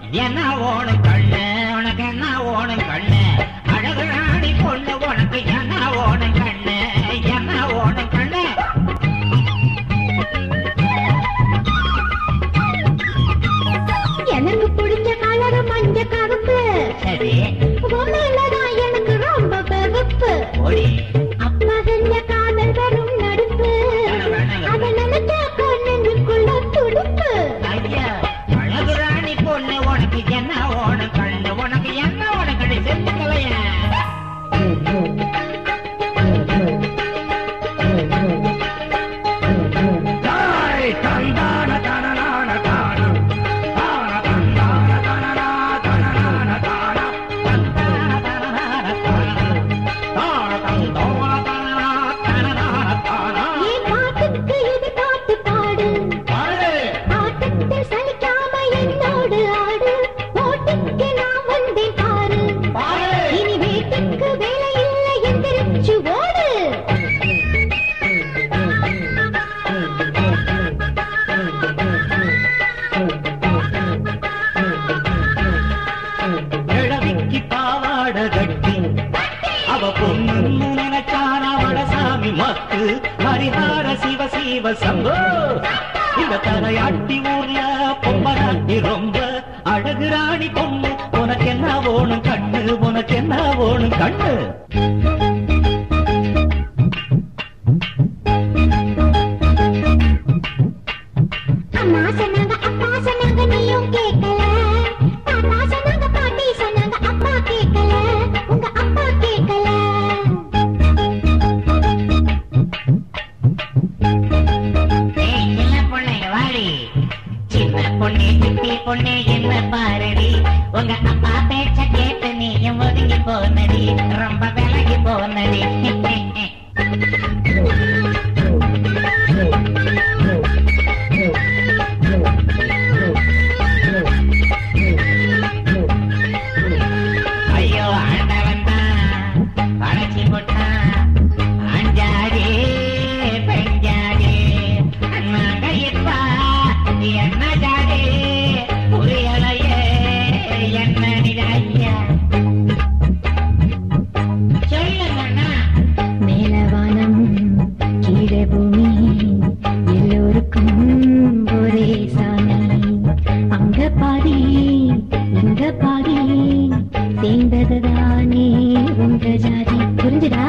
என்ன ஓணும் கண்ணு உனக்கு என்ன ஓணும் கண்ணு அழகு ராணி பொண்ணு உனக்கு என்ன ஓணும் கண்ணு என்ன ஓணும் கண்ணு எனக்கு பிடிச்ச கலர் மஞ்ச கருப்பு சரி உண்மையிலதான் எனக்கு ரொம்ப வெறுப்பு அப்பா செஞ்ச காதல் வரும் நடுப்பு அதை நினைச்சா நெஞ்சுக்குள்ள துடுப்பு ஐயா அழகு ராணி பொண்ணு உனக்கு என்ன ஓணும் கண்ணு உனக்கு என்ன ஓணும் கண்ணு செஞ்சுக்கலையா ஹரிஹர சிவ சிவ சம்போ இந்த தலையாட்டி ஊர்ல பொம்பராட்டி ரொம்ப அழகு ராணி பொண்ணு உனக்கு என்ன ஓணும் கண்ணு உனக்கு என்ன ஓணும் கண்ணு அம்மா சொன்னாங்க அப்பா சொன்னாங்க நீயும் கேட்கல தாத்தா சொன்னாங்க பாட்டி சொன்னாங்க அப்பா கேட்கல உங்க அப்பா கேட்கல பொண்ணே என்ன பாரடி உங்க அப்பா பேச்ச கேட்டு நீயும் ஒதுங்கி போனடி ரொம்ப விலகி போனடி ஐயோ ஆண்டவன் தான் பழச்சி போட்டான் அஞ்சாதே பெஞ்சாதே நாங்க இப்பா என்ன ஜாதே புரியலையே என்ன நிலையா சொல்லுங்கண்ணா மேலவானம் கீழே பூமி எல்லோருக்கும் ஒரே சாமி அங்க பாதி இங்க பாதி சேர்ந்ததுதானே உங்க ஜாதி புரிஞ்சுதா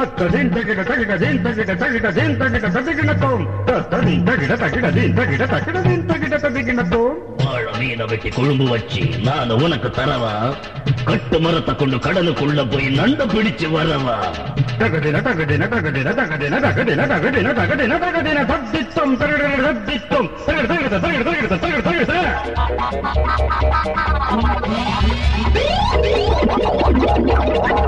மீனவைக்கு கொழும்பு வச்சு நான் உனக்கு தரவா கட்டு மரத்தை கொண்டு கடலுக்குள்ள போய் நண்ட பிடிச்சு வரவா தகதின தகதின தகதின தகதின தகதின தகதின தகதின தகதின தத்தித்தம் தகதின தத்தித்தம் தகதின தகதின தகதின தகதின